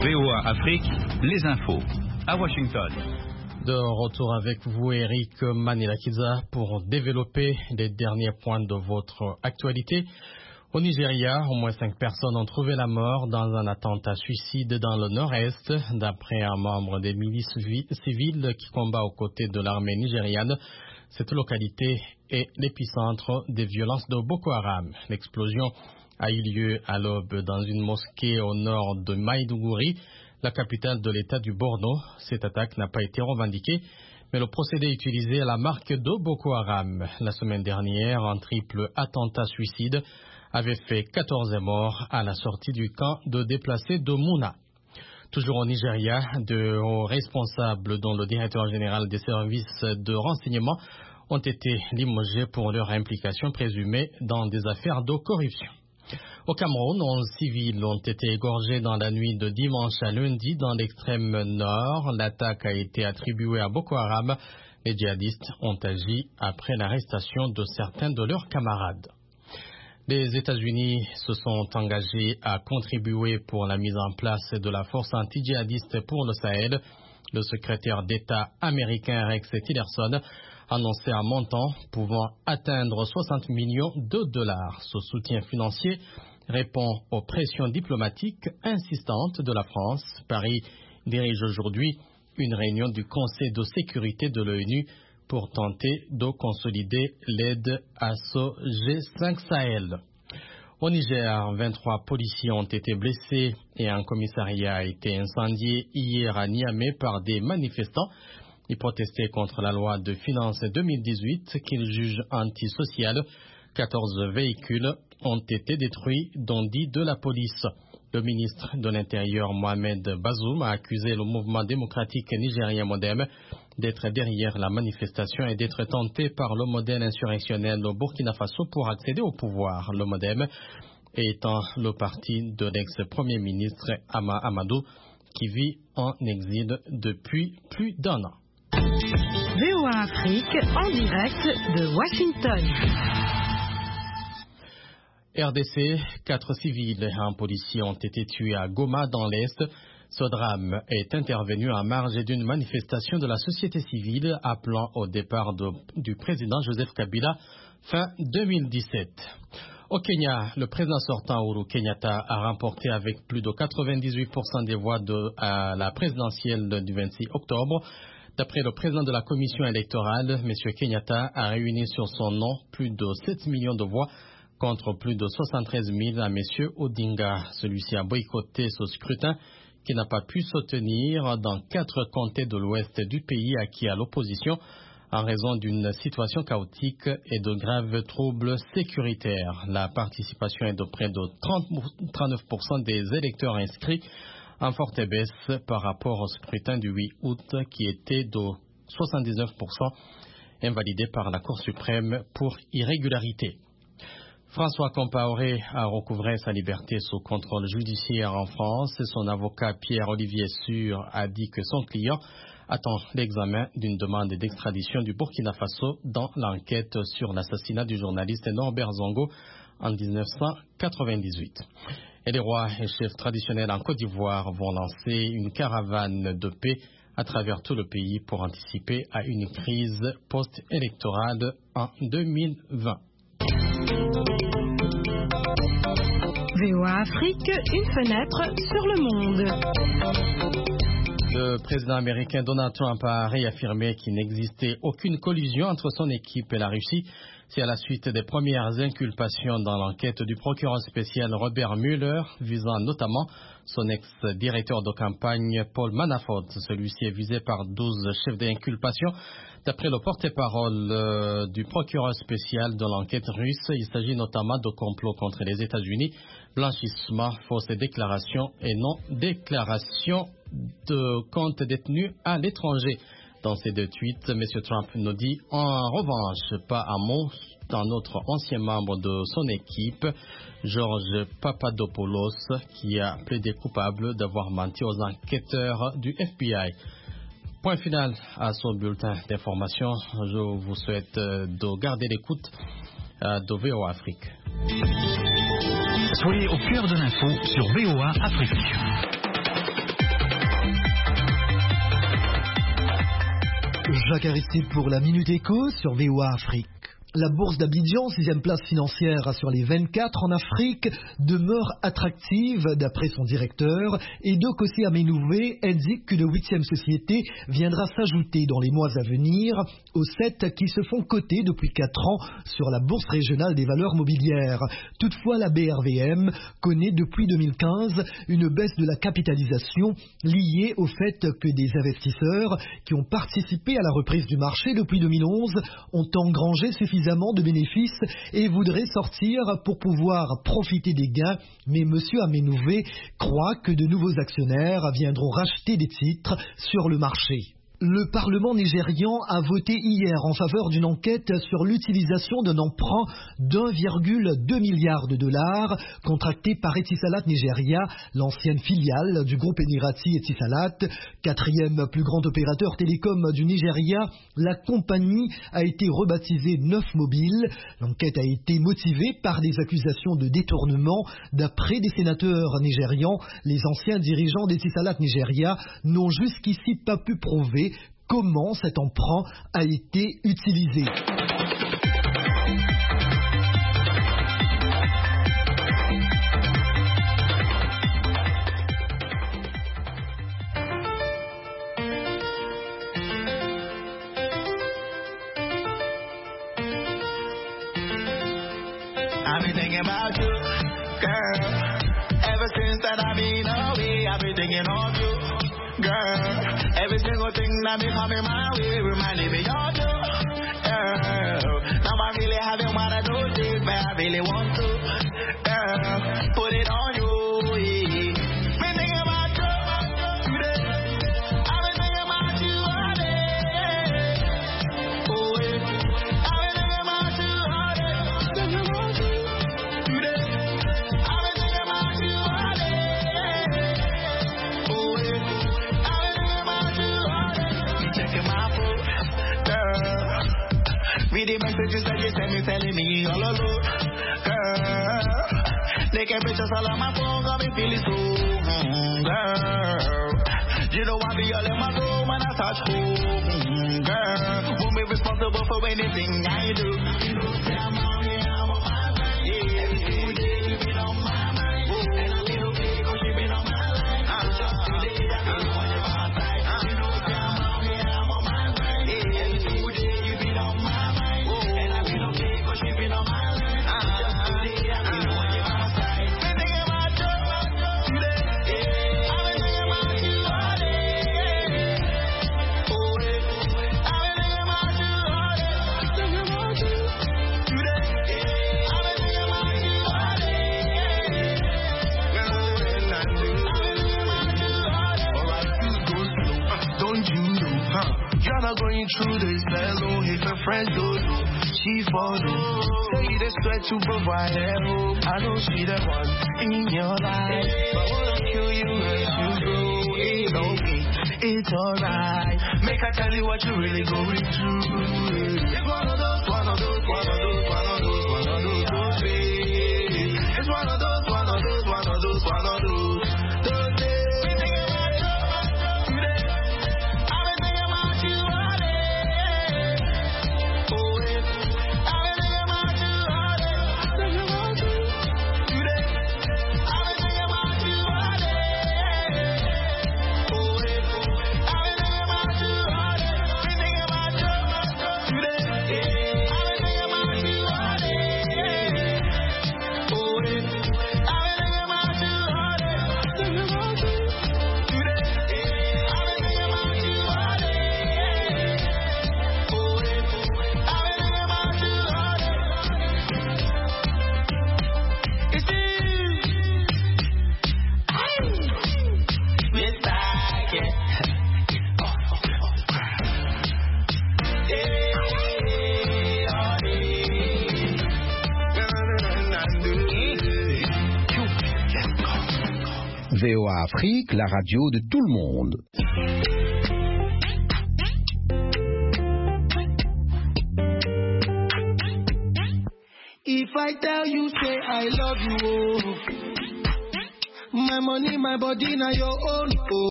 VOA Afrique, les infos, à Washington. De retour avec vous, Eric Manilakiza, pour développer les derniers points de votre actualité. Au Nigeria, au moins 5 personnes ont trouvé la mort dans un attentat suicide dans le nord-est, d'après un membre des milices civiles qui combat aux côtés de l'armée nigériane. Cette localité est l'épicentre des violences de Boko Haram. L'explosion a eu lieu à l'aube dans une mosquée au nord de Maiduguri, la capitale de l'État du Borno. Cette attaque n'a pas été revendiquée, mais le procédé utilisé à la marque de Boko Haram. La semaine dernière, un triple attentat suicide avait fait 14 morts à la sortie du camp de déplacés de Mouna. Toujours au Nigeria, de hauts responsables, dont le directeur général des services de renseignement, ont été limogés pour leur implication présumée dans des affaires de corruption. Au Cameroun, 11 civils ont été égorgés dans la nuit de dimanche à lundi dans l'extrême nord. L'attaque a été attribuée à Boko Haram. Les djihadistes ont agi après l'arrestation de certains de leurs camarades. Les États-Unis se sont engagés à contribuer pour la mise en place de la force anti-djihadiste pour le Sahel. Le secrétaire d'État américain Rex Tillerson annoncé un montant pouvant atteindre 60 millions de dollars. Ce soutien financier répond aux pressions diplomatiques insistantes de la France. Paris dirige aujourd'hui une réunion du Conseil de sécurité de l'ONU pour tenter de consolider l'aide à ce G5 Sahel. Au Niger, 23 policiers ont été blessés et un commissariat a été incendié hier à Niamey par des manifestants. Ils protestaient contre la loi de finances 2018 qu'ils jugent antisociale. 14 véhicules ont été détruits, dont 10 de la police. Le ministre de l'Intérieur, Mohamed Bazoum, a accusé le mouvement démocratique nigérien MODEM d'être derrière la manifestation et d'être tenté par le modèle insurrectionnel au Burkina Faso pour accéder au pouvoir. Le MODEM étant le parti de l'ex-premier ministre Ama Amadou, qui vit en exil depuis plus d'1 an. VOA Afrique, en direct de Washington. RDC, 4 civils et un policier ont été tués à Goma dans l'Est. Ce drame est intervenu en marge d'une manifestation de la société civile appelant au départ du président Joseph Kabila fin 2017. Au Kenya, le président sortant Uhuru Kenyatta a remporté avec plus de 98% des voix à la présidentielle du 26 octobre. D'après le président de la commission électorale, M. Kenyatta a réuni sur son nom plus de 7 millions de voix contre plus de 73 000 à M. Odinga. Celui-ci a boycotté ce scrutin qui n'a pas pu se tenir dans 4 comtés de l'ouest du pays acquis à l'opposition en raison d'une situation chaotique et de graves troubles sécuritaires. La participation est de près de 39% des électeurs inscrits, en forte baisse par rapport au scrutin du 8 août qui était de 79%, invalidé par la Cour suprême pour irrégularité. François Compaoré a recouvré sa liberté sous contrôle judiciaire en France. Son avocat Pierre-Olivier Sûr a dit que son client attend l'examen d'une demande d'extradition du Burkina Faso dans l'enquête sur l'assassinat du journaliste Norbert Zongo en 1998. Et les rois et chefs traditionnels en Côte d'Ivoire vont lancer une caravane de paix à travers tout le pays pour anticiper à une crise post-électorale en 2020. VOA Afrique, une fenêtre sur le monde. Le président américain Donald Trump a réaffirmé qu'il n'existait aucune collusion entre son équipe et la Russie. C'est à la suite des premières inculpations dans l'enquête du procureur spécial Robert Mueller, visant notamment son ex-directeur de campagne Paul Manafort. Celui-ci est visé par 12 chefs d'inculpation. D'après le porte-parole du procureur spécial de l'enquête russe, il s'agit notamment de complot contre les États-Unis, blanchissement, fausses déclarations et non-déclaration de comptes détenus à l'étranger. Dans ces 2 tweets, M. Trump nous dit en revanche pas un mot d'un autre ancien membre de son équipe, George Papadopoulos, qui a plaidé coupable d'avoir menti aux enquêteurs du FBI. Point final à ce bulletin d'information. Je vous souhaite de garder l'écoute de VOA Afrique. Soyez au cœur de l'info sur VOA Afrique. Jacques Aristide pour la Minute Éco sur VOA Afrique. La bourse d'Abidjan, 6e place financière sur les 24 en Afrique, demeure attractive d'après son directeur, et Dokossi Amenouvé indique qu'une 8e société viendra s'ajouter dans les mois à venir aux 7 qui se font coter depuis 4 ans sur la bourse régionale des valeurs mobilières. Toutefois, la BRVM connaît depuis 2015 une baisse de la capitalisation liée au fait que des investisseurs qui ont participé à la reprise du marché depuis 2011 ont engrangé suffisamment de bénéfices et voudraient sortir pour pouvoir profiter des gains. Mais M. Amenouvé croit que de nouveaux actionnaires viendront racheter des titres sur le marché. Le Parlement nigérian a voté hier en faveur d'une enquête sur l'utilisation d'un emprunt d'1,2 milliard de dollars contracté par Etisalat Nigeria, l'ancienne filiale du groupe émirati Etisalat, 4e plus grand opérateur télécom du Nigeria. La compagnie a été rebaptisée Neuf Mobile. L'enquête a été motivée par des accusations de détournement. D'après des sénateurs nigérians, les anciens dirigeants d'Etisalat Nigeria n'ont jusqu'ici pas pu prouver comment cet emprunt a été utilisé. I've been thinking about you, girl. Ever since that I've been away, I've been thinking of you, girl. Every single thing that be coming my way reminding me of you, girl. Now I really haven't one of those days, but I really want to, girl. Put it on you, yeah. Been thinking about you today. I've been thinking about you all day. Oh, yeah. I've been thinking about you all day. Thinking about you today. I've been thinking about you all day. Oh, yeah. Read the messages that you send me telling me all alone, girl. Taking pictures all on my phone, got me feeling so, girl. You know I be all in my room when I touch home, girl. Won't be responsible for anything I do. You know, say I'm on here, I'm on my mind. Yeah, every single day you been on my mind. And I'm little big, cause you been on my line. I'm just today, I been on your side. You know, say I'm on here, I'm on my mind. Yeah, every single day you been on my mind. Going through this alone, if a friend don't know, she follow. Say they sweat to provide her hope. I know she the one in your life, but wanna kill you as you grow. It's okay, it's alright. Make her tell you what you're really going through. It's one of those days. It's one of those days. VOA Afrique, la radio de tout le monde. If I tell you, say I love you, oh. My money, my body, now your own, oh.